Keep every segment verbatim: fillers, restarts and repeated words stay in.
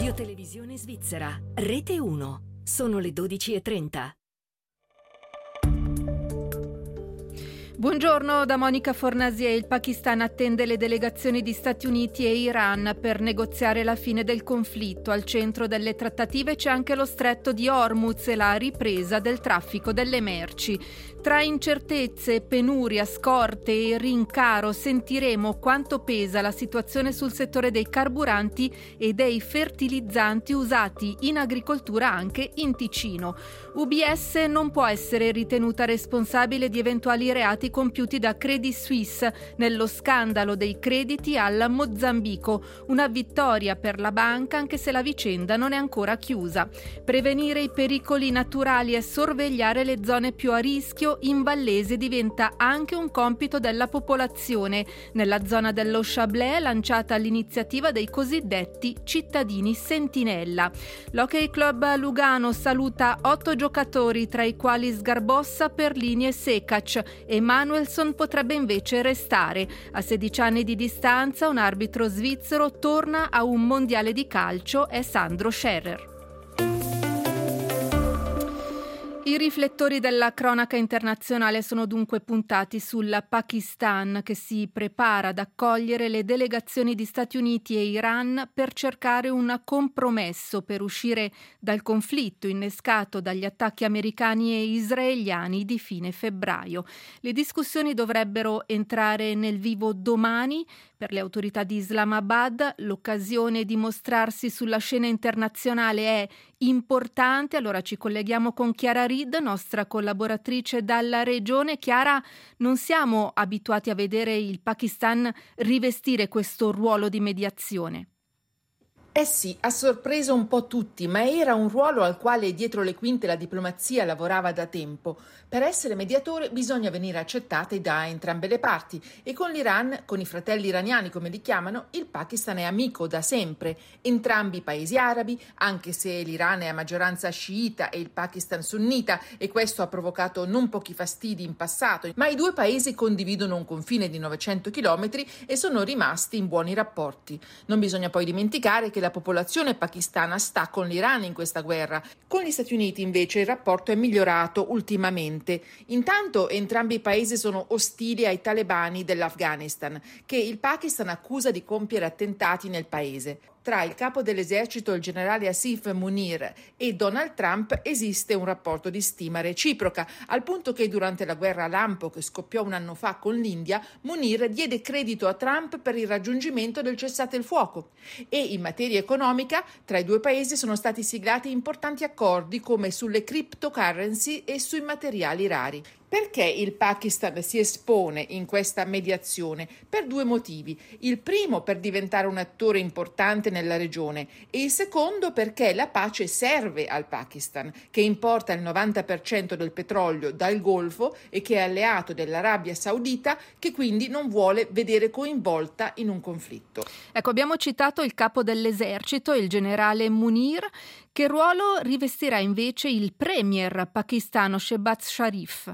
Radiotelevisione Svizzera, Rete uno. Sono le dodici e trenta. Buongiorno da Monica Fornasier. Il Pakistan attende le delegazioni di Stati Uniti e Iran per negoziare la fine del conflitto. Al centro delle trattative c'è anche lo stretto di Hormuz e la ripresa del traffico delle merci. Tra incertezze, penuria, scorte e rincaro sentiremo quanto pesa la situazione sul settore dei carburanti e dei fertilizzanti usati in agricoltura anche in Ticino. U B S non può essere ritenuta responsabile di eventuali reati compiuti da Credit Suisse nello scandalo dei crediti al Mozambico. Una vittoria per la banca, anche se la vicenda non è ancora chiusa. Prevenire i pericoli naturali e sorvegliare le zone più a rischio in Vallese diventa anche un compito della popolazione. Nella zona dello Chablais è lanciata l'iniziativa dei cosiddetti cittadini sentinella. L'Hockey Club Lugano saluta otto giocatori, tra i quali Sgarbossa, Perlini e Sekac, e Manuelson potrebbe invece restare. A sedici anni di distanza un arbitro svizzero torna a un mondiale di calcio, è Sandro Scherer. I riflettori della cronaca internazionale sono dunque puntati sul Pakistan, che si prepara ad accogliere le delegazioni di Stati Uniti e Iran per cercare un compromesso per uscire dal conflitto innescato dagli attacchi americani e israeliani di fine febbraio. Le discussioni dovrebbero entrare nel vivo domani. Per le autorità di Islamabad l'occasione di mostrarsi sulla scena internazionale è importante. Allora ci colleghiamo con Chiara Reed, nostra collaboratrice dalla regione. Chiara, non siamo abituati a vedere il Pakistan rivestire questo ruolo di mediazione. Eh sì, ha sorpreso un po' tutti, ma era un ruolo al quale dietro le quinte la diplomazia lavorava da tempo. Per essere mediatore bisogna venire accettati da entrambe le parti e con l'Iran, con i fratelli iraniani come li chiamano, il Pakistan è amico da sempre. Entrambi i paesi arabi, anche se l'Iran è a maggioranza sciita e il Pakistan sunnita, e questo ha provocato non pochi fastidi in passato, ma i due paesi condividono un confine di novecento chilometri e sono rimasti in buoni rapporti. Non bisogna poi dimenticare che la popolazione pakistana sta con l'Iran in questa guerra. Con gli Stati Uniti invece il rapporto è migliorato ultimamente. Intanto entrambi i paesi sono ostili ai talebani dell'Afghanistan, che il Pakistan accusa di compiere attentati nel paese. Tra il capo dell'esercito, il generale Asif Munir, e Donald Trump esiste un rapporto di stima reciproca, al punto che durante la guerra lampo che scoppiò un anno fa con l'India, Munir diede credito a Trump per il raggiungimento del cessate il fuoco. E in materia economica, tra i due paesi sono stati siglati importanti accordi come sulle cryptocurrency e sui materiali rari. Perché il Pakistan si espone in questa mediazione? Per due motivi. Il primo, per diventare un attore importante nella regione, e il secondo perché la pace serve al Pakistan, che importa il novanta per cento del petrolio dal Golfo e che è alleato dell'Arabia Saudita, che quindi non vuole vedere coinvolta in un conflitto. Ecco, abbiamo citato il capo dell'esercito, il generale Munir. Che ruolo rivestirà invece il premier pakistano Shehbaz Sharif?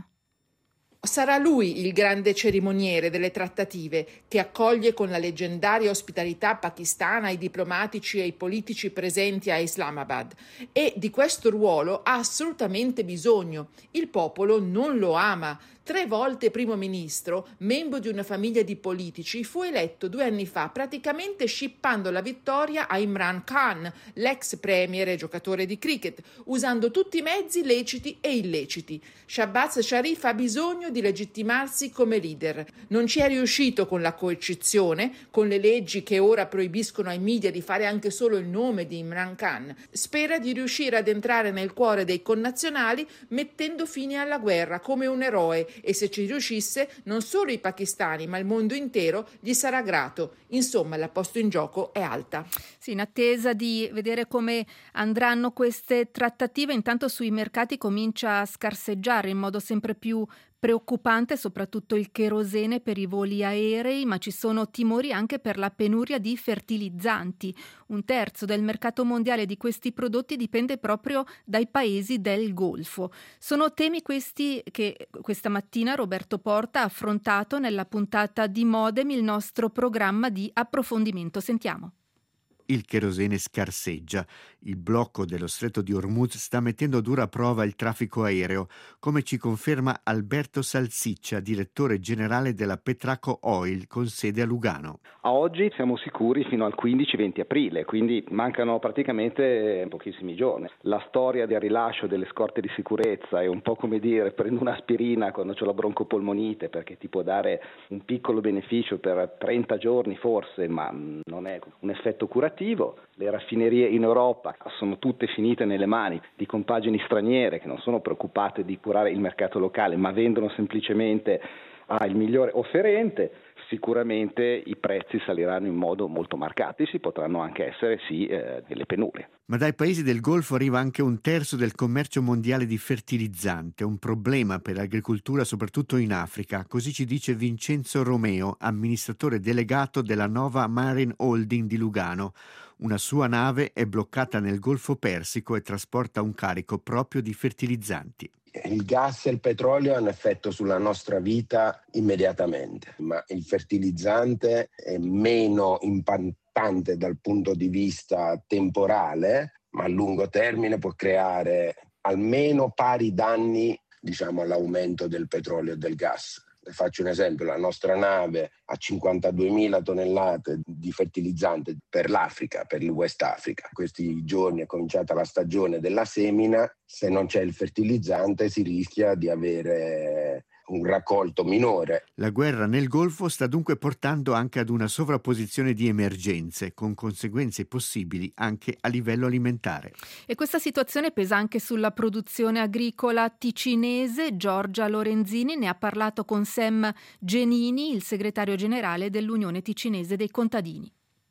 Sarà lui il grande cerimoniere delle trattative, che accoglie con la leggendaria ospitalità pakistana i diplomatici e i politici presenti a Islamabad. E di questo ruolo ha assolutamente bisogno. Il popolo non lo ama. Tre volte primo ministro, membro di una famiglia di politici, fu eletto due anni fa praticamente scippando la vittoria a Imran Khan, l'ex premier e giocatore di cricket, usando tutti i mezzi leciti e illeciti. Shehbaz Sharif ha bisogno di legittimarsi come leader. Non ci è riuscito con la coercizione, con le leggi che ora proibiscono ai media di fare anche solo il nome di Imran Khan. Spera di riuscire ad entrare nel cuore dei connazionali mettendo fine alla guerra come un eroe, e se ci riuscisse non solo i pakistani ma il mondo intero gli sarà grato. Insomma, la posta in gioco è alta. Sì, in attesa di vedere come andranno queste trattative, intanto sui mercati comincia a scarseggiare in modo sempre più preoccupante soprattutto il cherosene per i voli aerei, ma ci sono timori anche per la penuria di fertilizzanti. Un terzo del mercato mondiale di questi prodotti dipende proprio dai paesi del Golfo. Sono temi questi che questa mattina Roberto Porta ha affrontato nella puntata di Modem, il nostro programma di approfondimento. Sentiamo. il cherosene scarseggia. Il blocco dello stretto di Hormuz sta mettendo a dura prova il traffico aereo, come ci conferma Alberto Salsiccia, direttore generale della Petraco Oil con sede a Lugano. A oggi siamo sicuri fino al quindici venti aprile, quindi mancano praticamente pochissimi giorni. La storia del rilascio delle scorte di sicurezza è un po' come dire prendo un'aspirina quando ho la broncopolmonite, perché ti può dare un piccolo beneficio per trenta giorni forse, ma non è un effetto curativo. Le raffinerie in Europa sono tutte finite nelle mani di compagini straniere che non sono preoccupate di curare il mercato locale, ma vendono semplicemente al migliore offerente. Sicuramente i prezzi saliranno in modo molto marcato, si potranno anche essere sì eh, delle penurie. Ma dai paesi del Golfo arriva anche un terzo del commercio mondiale di fertilizzante, un problema per l'agricoltura soprattutto in Africa, così ci dice Vincenzo Romeo, amministratore delegato della Nova Marine Holding di Lugano. Una sua nave è bloccata nel Golfo Persico e trasporta un carico proprio di fertilizzanti. Il gas e il petrolio hanno effetto sulla nostra vita immediatamente, ma il fertilizzante è meno impattante dal punto di vista temporale, ma a lungo termine può creare almeno pari danni, diciamo, all'aumento del petrolio e del gas. Le faccio un esempio: la nostra nave ha cinquantaduemila tonnellate di fertilizzante per l'Africa, per il West Africa. Questi giorni è cominciata la stagione della semina, se non c'è il fertilizzante si rischia di avere un raccolto minore. La guerra nel Golfo sta dunque portando anche ad una sovrapposizione di emergenze, con conseguenze possibili anche a livello alimentare. E questa situazione pesa anche sulla produzione agricola ticinese. Giorgia Lorenzini ne ha parlato con Sam Genini, il segretario generale dell'Unione Ticinese dei Contadini.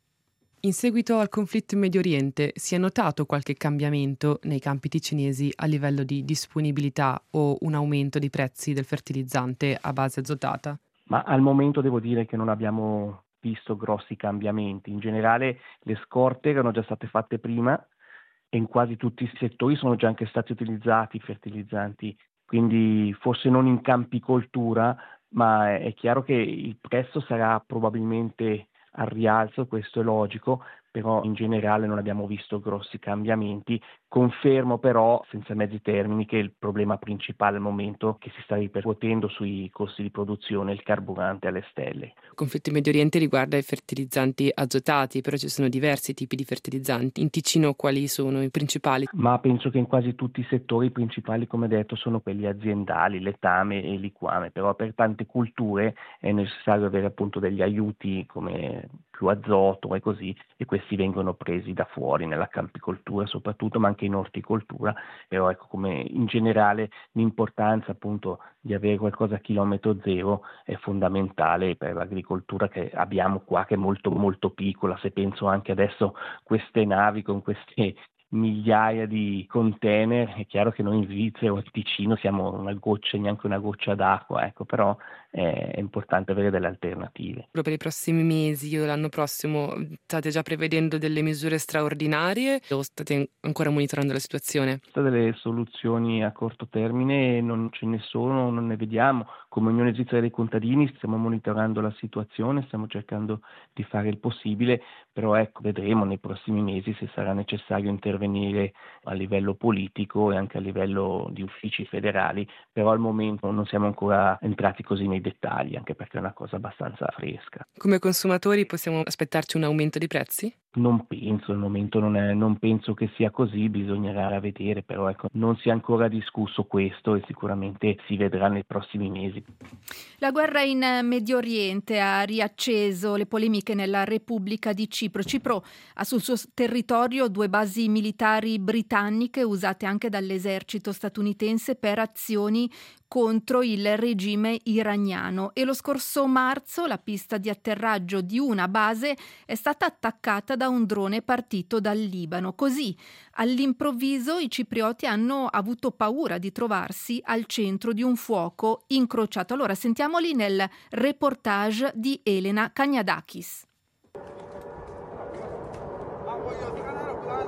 In seguito al conflitto in Medio Oriente si è notato qualche cambiamento nei campi ticinesi a livello di disponibilità o un aumento dei prezzi del fertilizzante a base azotata? Ma al momento devo dire che non abbiamo visto grossi cambiamenti. In generale le scorte erano già state fatte prima e in quasi tutti i settori sono già anche stati utilizzati i fertilizzanti, quindi forse non in campicoltura, ma è chiaro che il prezzo sarà probabilmente al rialzo, questo è logico, però in generale non abbiamo visto grossi cambiamenti. Confermo però, senza mezzi termini, che il problema principale al momento che si sta ripercuotendo sui costi di produzione è il carburante alle stelle. Il conflitto in Medio Oriente riguarda i fertilizzanti azotati, però ci sono diversi tipi di fertilizzanti. In Ticino quali sono i principali? Ma penso che in quasi tutti i settori i principali, come detto, sono quelli aziendali, letame e liquame, però per tante culture è necessario avere appunto degli aiuti come più azoto e così, e questi vengono presi da fuori nella campicoltura soprattutto, ma anche in orticoltura. Però ecco, come in generale l'importanza appunto di avere qualcosa a chilometro zero è fondamentale per l'agricoltura che abbiamo qua, che è molto molto piccola. Se penso anche adesso queste navi con queste migliaia di container, è chiaro che noi in Svizzera o in Ticino siamo una goccia, neanche una goccia d'acqua, ecco, però è importante avere delle alternative. Per i prossimi mesi o l'anno prossimo state già prevedendo delle misure straordinarie o state ancora monitorando la situazione? Delle soluzioni a corto termine non ce ne sono, non ne vediamo. Come Unione Svizzera dei Contadini stiamo monitorando la situazione, stiamo cercando di fare il possibile, però ecco, vedremo nei prossimi mesi se sarà necessario intervenire a livello politico e anche a livello di uffici federali, però al momento non siamo ancora entrati così nei dettagli, anche perché è una cosa abbastanza fresca. Come consumatori possiamo aspettarci un aumento di prezzi? Non penso, al momento non, è, non penso che sia così, bisognerà vedere, però ecco, non si è ancora discusso questo e sicuramente si vedrà nei prossimi mesi. La guerra in Medio Oriente ha riacceso le polemiche nella Repubblica di Cipro. Cipro ha sul suo territorio due basi militari britanniche usate anche dall'esercito statunitense per azioni contro il regime iraniano, e lo scorso marzo la pista di atterraggio di una base è stata attaccata da un drone partito dal Libano. Così, all'improvviso, i ciprioti hanno avuto paura di trovarsi al centro di un fuoco incrociato. Allora sentiamoli nel reportage di Elena Kagnadakis.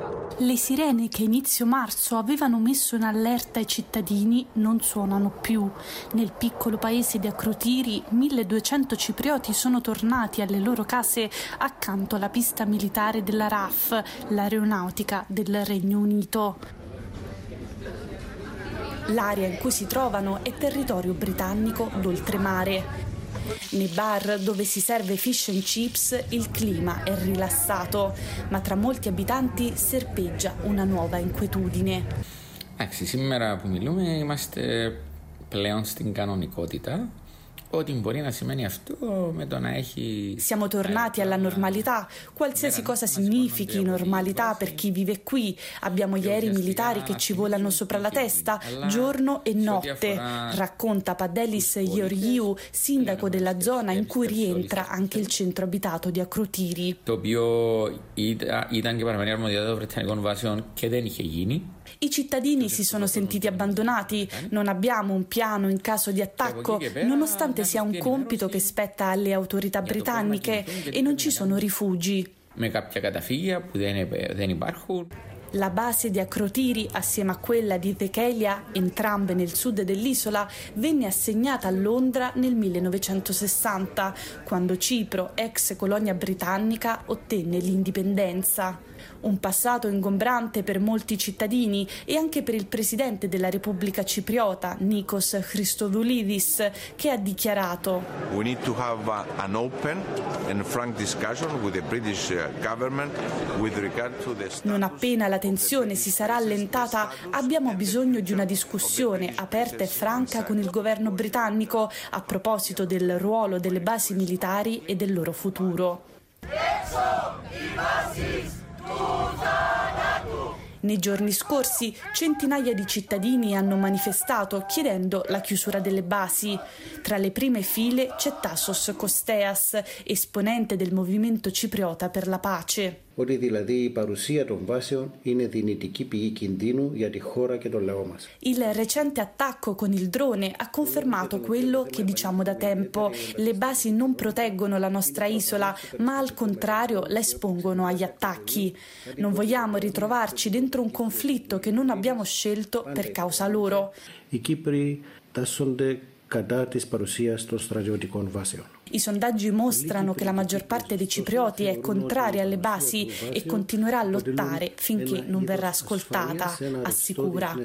Le sirene che a inizio marzo avevano messo in allerta i cittadini non suonano più. Nel piccolo paese di Akrotiri, milleduecento ciprioti sono tornati alle loro case accanto alla pista militare della R A F, l'aeronautica del Regno Unito. L'area in cui si trovano è territorio britannico d'oltremare. Nei bar dove si serve fish and chips il clima è rilassato, ma tra molti abitanti serpeggia una nuova inquietudine. Εντάξει, σήμερα που μιλούμε είμαστε πλέον στην κανονικότητα. Ό,τι μπορεί να σημαίνει αυτό με το να έχει... Siamo tornati alla normalità, qualsiasi cosa significhi normalità per chi vive qui. Abbiamo gli aerei militari che ci volano sopra la testa, giorno e notte, racconta Padelis Georgiou, sindaco della zona in cui rientra anche il centro abitato di Akrotiri. Το οποίο ήταν και παραμένει αρμοδιότητα των Βρετανικών βάσεων και δεν είχε γίνει. I cittadini si sono sentiti abbandonati, non abbiamo un piano in caso di attacco, nonostante sia un compito che spetta alle autorità britanniche e non ci sono rifugi. La base di Akrotiri, assieme a quella di Dhekelia, entrambe nel sud dell'isola, venne assegnata a Londra nel millenovecentosessanta, quando Cipro, ex colonia britannica, ottenne l'indipendenza. Un passato ingombrante per molti cittadini e anche per il presidente della Repubblica Cipriota, Nikos Christodoulidis, che ha dichiarato: We need to have an open and frank discussion with the British government with regard to the... Non appena la tensione si sarà allentata, abbiamo bisogno di una discussione aperta e franca con il governo britannico a proposito del ruolo delle basi militari e del loro futuro. Nei giorni scorsi centinaia di cittadini hanno manifestato chiedendo la chiusura delle basi. Tra le prime file c'è Tassos Kosteas, esponente del movimento cipriota per la pace. Ότι δηλαδή η παρουσία των βάσεων είναι δυνητική πηγή κινδύνου για τη χώρα και τον λαό μας. Il recente attacco con il drone ha confermato quello che diciamo da tempo. Le basi non proteggono la nostra isola, ma al contrario la espongono agli attacchi. Non vogliamo ritrovarci dentro un conflitto che non abbiamo scelto per causa loro. Οι Κύπροι τάσσονται κατά της παρουσίας των στρατιωτικών βάσεων. I sondaggi mostrano che la maggior parte dei ciprioti è contraria alle basi e continuerà a lottare finché non verrà ascoltata, assicura.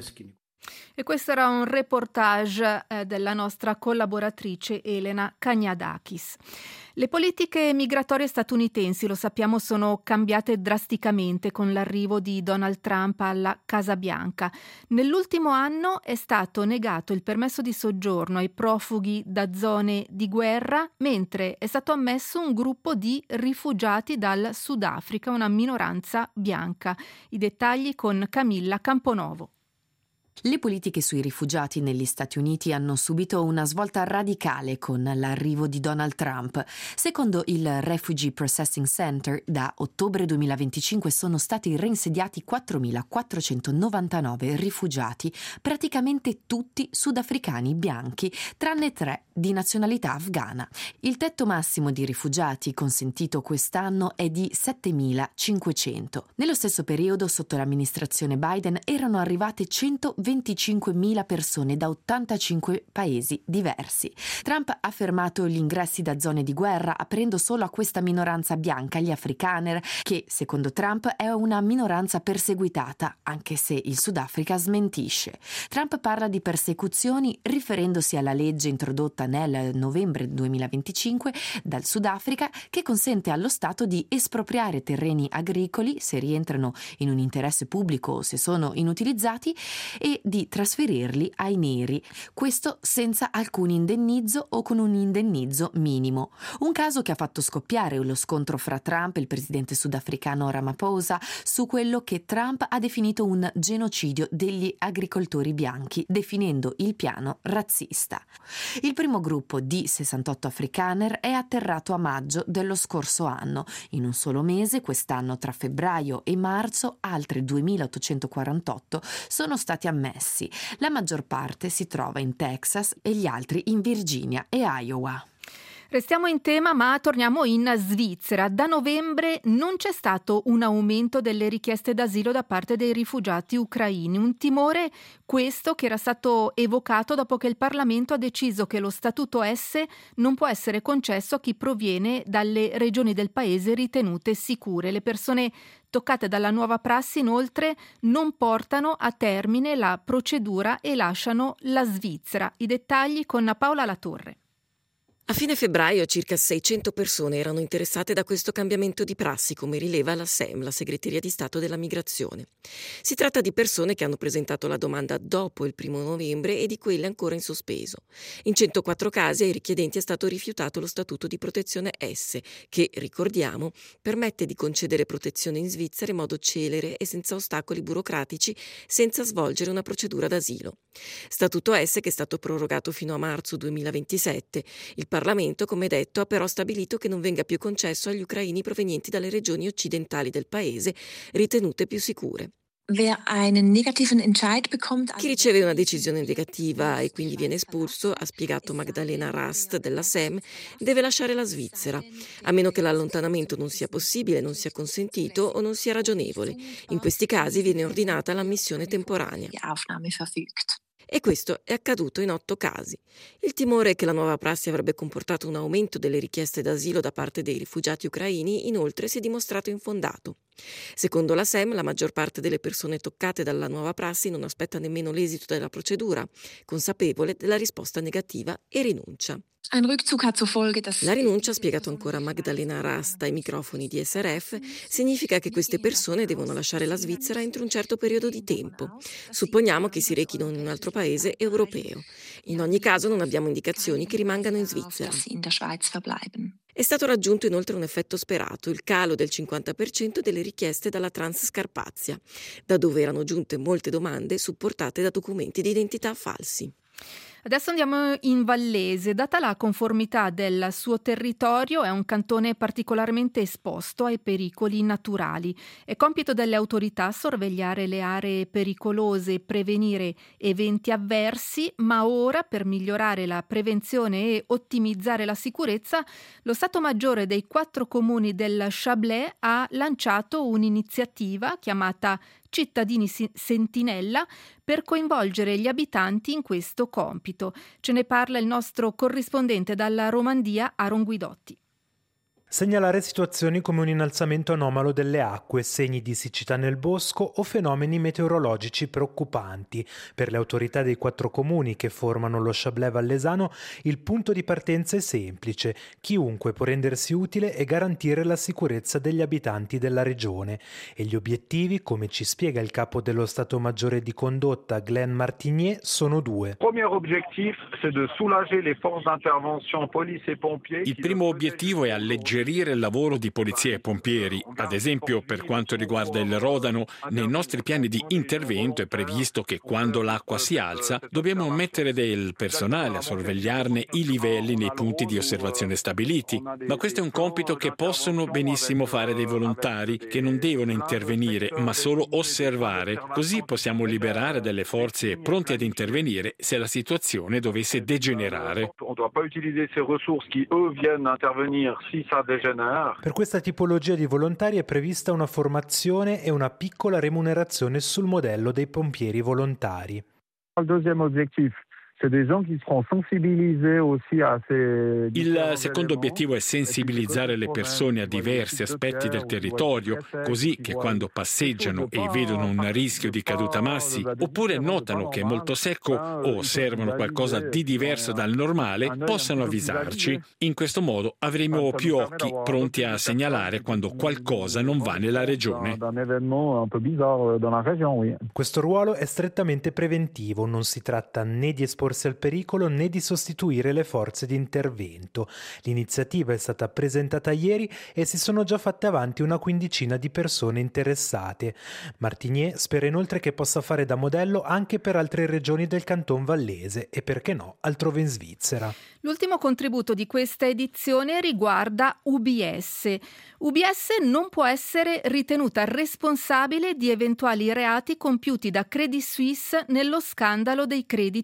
E questo era un reportage eh, della nostra collaboratrice Elena Cagnadakis. Le politiche migratorie statunitensi, lo sappiamo, sono cambiate drasticamente con l'arrivo di Donald Trump alla Casa Bianca. Nell'ultimo anno è stato negato il permesso di soggiorno ai profughi da zone di guerra, mentre è stato ammesso un gruppo di rifugiati dal Sudafrica, una minoranza bianca. I dettagli con Camilla Camponovo. Le politiche sui rifugiati negli Stati Uniti hanno subito una svolta radicale con l'arrivo di Donald Trump. Secondo il Refugee Processing Center, da ottobre duemilaventicinque sono stati reinsediati quattromilaquattrocentonovantanove rifugiati, praticamente tutti sudafricani bianchi, tranne tre di nazionalità afghana. Il tetto massimo di rifugiati consentito quest'anno è di settemilacinquecento. Nello stesso periodo, sotto l'amministrazione Biden, erano arrivate centoventicinquemila persone da ottantacinque paesi diversi. Trump ha fermato gli ingressi da zone di guerra, aprendo solo a questa minoranza bianca, gli afrikaner, che secondo Trump è una minoranza perseguitata, anche se il Sudafrica smentisce. Trump parla di persecuzioni riferendosi alla legge introdotta nel novembre duemilaventicinque dal Sudafrica, che consente allo Stato di espropriare terreni agricoli se rientrano in un interesse pubblico o se sono inutilizzati e di trasferirli ai neri, questo senza alcun indennizzo o con un indennizzo minimo. Un caso che ha fatto scoppiare lo scontro fra Trump e il presidente sudafricano Ramaphosa su quello che Trump ha definito un genocidio degli agricoltori bianchi, definendo il piano razzista. Il primo gruppo di sessantotto afrikaner è atterrato a maggio dello scorso anno. In un solo mese, quest'anno tra febbraio e marzo, altri duemilaottocentoquarantotto sono stati ammessi. La maggior parte si trova in Texas e gli altri in Virginia e Iowa. Restiamo in tema, ma torniamo in Svizzera. Da novembre non c'è stato un aumento delle richieste d'asilo da parte dei rifugiati ucraini. Un timore, questo, che era stato evocato dopo che il Parlamento ha deciso che lo Statuto S non può essere concesso a chi proviene dalle regioni del paese ritenute sicure. Le persone toccate dalla nuova prassi, inoltre, non portano a termine la procedura e lasciano la Svizzera. I dettagli con Paola Latorre. A fine febbraio circa seicento persone erano interessate da questo cambiamento di prassi, come rileva la S E M, la Segreteria di Stato della Migrazione. Si tratta di persone che hanno presentato la domanda dopo il primo novembre e di quelle ancora in sospeso. In centoquattro casi ai richiedenti è stato rifiutato lo Statuto di Protezione S, che, ricordiamo, permette di concedere protezione in Svizzera in modo celere e senza ostacoli burocratici, senza svolgere una procedura d'asilo. Statuto S che è stato prorogato fino a marzo duemilaventisette. Il Parlamento, come detto, ha però stabilito che non venga più concesso agli ucraini provenienti dalle regioni occidentali del paese ritenute più sicure. Chi riceve una decisione negativa e quindi viene espulso, ha spiegato Magdalena Rast della S E M, deve lasciare la Svizzera, a meno che l'allontanamento non sia possibile, non sia consentito o non sia ragionevole. In questi casi viene ordinata l'ammissione temporanea. E questo è accaduto in otto casi. Il timore che la nuova prassi avrebbe comportato un aumento delle richieste d'asilo da parte dei rifugiati ucraini, inoltre, si è dimostrato infondato. Secondo la S E M, la maggior parte delle persone toccate dalla nuova prassi non aspetta nemmeno l'esito della procedura, consapevole della risposta negativa, e rinuncia. La rinuncia, ha spiegato ancora Magdalena Rast ai microfoni di S R F, significa che queste persone devono lasciare la Svizzera entro un certo periodo di tempo. Supponiamo che si rechino in un altro paese europeo. In ogni caso non abbiamo indicazioni che rimangano in Svizzera. È stato raggiunto inoltre un effetto sperato, il calo del cinquanta per cento delle richieste dalla Transcarpazia, da dove erano giunte molte domande supportate da documenti di identità falsi. Adesso andiamo in Vallese. Data la conformità del suo territorio, è un cantone particolarmente esposto ai pericoli naturali. È compito delle autorità sorvegliare le aree pericolose e prevenire eventi avversi, ma ora, per migliorare la prevenzione e ottimizzare la sicurezza, lo Stato Maggiore dei quattro comuni del Chablais ha lanciato un'iniziativa chiamata Cittadini Sentinella per coinvolgere gli abitanti in questo compito. Ce ne parla il nostro corrispondente dalla Romandia, Aaron Guidotti. Segnalare situazioni come un innalzamento anomalo delle acque, segni di siccità nel bosco o fenomeni meteorologici preoccupanti. Per le autorità dei quattro comuni che formano lo Chablais vallesano, il punto di partenza è semplice: chiunque può rendersi utile e garantire la sicurezza degli abitanti della regione. E gli obiettivi, come ci spiega il capo dello Stato Maggiore di Condotta, Glenn Martinier, sono due. Il primo obiettivo è alleggerire il lavoro di polizia e pompieri. Ad esempio, per quanto riguarda il Rodano, nei nostri piani di intervento è previsto che quando l'acqua si alza dobbiamo mettere del personale a sorvegliarne i livelli nei punti di osservazione stabiliti. Ma questo è un compito che possono benissimo fare dei volontari, che non devono intervenire ma solo osservare. Così possiamo liberare delle forze pronte ad intervenire se la situazione dovesse degenerare. Per questa tipologia di volontari è prevista una formazione e una piccola remunerazione sul modello dei pompieri volontari. Il deuxième objectif, c'est des gens qui seront sensibilisés aussi à ces... Il secondo obiettivo è sensibilizzare le persone a diversi aspetti del territorio, così che quando passeggiano e vedono un rischio di caduta massi, oppure notano che è molto secco o osservano qualcosa di diverso dal normale, possano avvisarci. In questo modo avremo più occhi pronti a segnalare quando qualcosa non va nella regione. Questo ruolo è strettamente preventivo, non si tratta né di esporre al pericolo né di sostituire le forze di intervento. L'iniziativa è stata presentata ieri e si sono già fatte avanti una quindicina di persone interessate. Martinier spera inoltre che possa fare da modello anche per altre regioni del Canton Vallese e, perché no, altrove in Svizzera. L'ultimo contributo di questa edizione riguarda U B S. U B S non può essere ritenuta responsabile di eventuali reati compiuti da Credit Suisse nello scandalo dei crediti al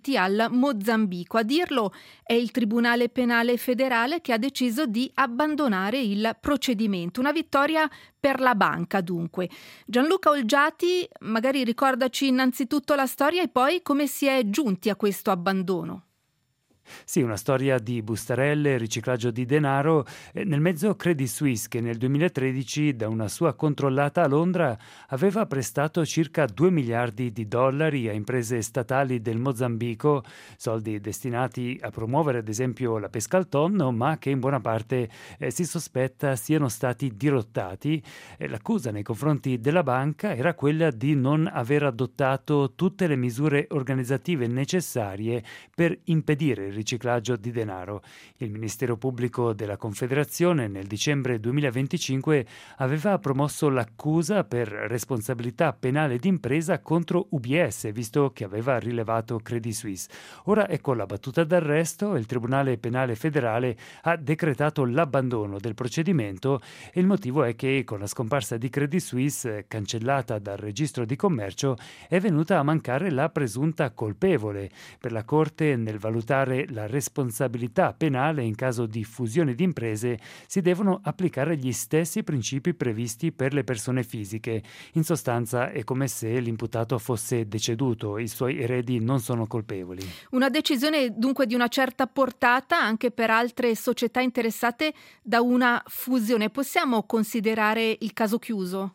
Mozambico. A dirlo è il Tribunale Penale Federale che ha deciso di abbandonare il procedimento. Una vittoria per la banca, dunque. Gianluca Olgiati, magari ricordaci innanzitutto la storia e poi come si è giunti a questo abbandono. Sì, una storia di bustarelle, riciclaggio di denaro, eh, nel mezzo Credit Suisse che nel duemilatredici da una sua controllata a Londra aveva prestato circa due miliardi di dollari a imprese statali del Mozambico, soldi destinati a promuovere ad esempio la pesca al tonno, ma che in buona parte eh, si sospetta siano stati dirottati. Eh, l'accusa nei confronti della banca era quella di non aver adottato tutte le misure organizzative necessarie per impedire il riciclaggio di denaro. Il Ministero Pubblico della Confederazione nel dicembre duemilaventicinque aveva promosso l'accusa per responsabilità penale d'impresa contro U B S, visto che aveva rilevato Credit Suisse. Ora ecco la battuta d'arresto e il Tribunale Penale Federale ha decretato l'abbandono del procedimento e il motivo è che con la scomparsa di Credit Suisse, cancellata dal registro di commercio, è venuta a mancare la presunta colpevole. Per la Corte, nel valutare la responsabilità penale in caso di fusione di imprese si devono applicare gli stessi principi previsti per le persone fisiche. In sostanza è come se l'imputato fosse deceduto, i suoi eredi non sono colpevoli. Una decisione dunque di una certa portata anche per altre società interessate da una fusione. Possiamo considerare il caso chiuso?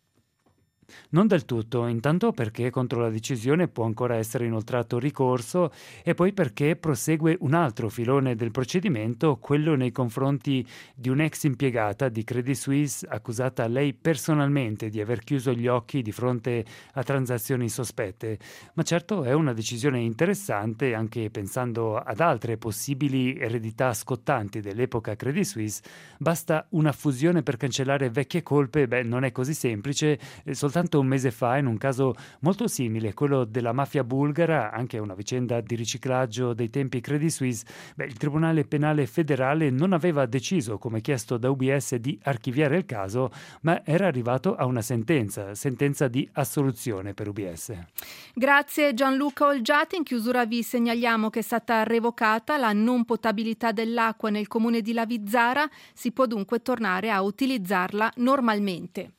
Non del tutto, intanto perché contro la decisione può ancora essere inoltrato ricorso e poi perché prosegue un altro filone del procedimento, quello nei confronti di un'ex impiegata di Credit Suisse accusata lei personalmente di aver chiuso gli occhi di fronte a transazioni sospette. Ma certo è una decisione interessante anche pensando ad altre possibili eredità scottanti dell'epoca Credit Suisse. Basta una fusione per cancellare vecchie colpe? Beh, non è così semplice, eh, soltanto un mese fa, in un caso molto simile, quello della mafia bulgara, anche una vicenda di riciclaggio dei tempi Credit Suisse, beh, il Tribunale Penale Federale non aveva deciso, come chiesto da U B S, di archiviare il caso, ma era arrivato a una sentenza, sentenza di assoluzione per U B S. Grazie Gianluca Olgiati. In chiusura vi segnaliamo che è stata revocata la non potabilità dell'acqua nel comune di Lavizzara, si può dunque tornare a utilizzarla normalmente.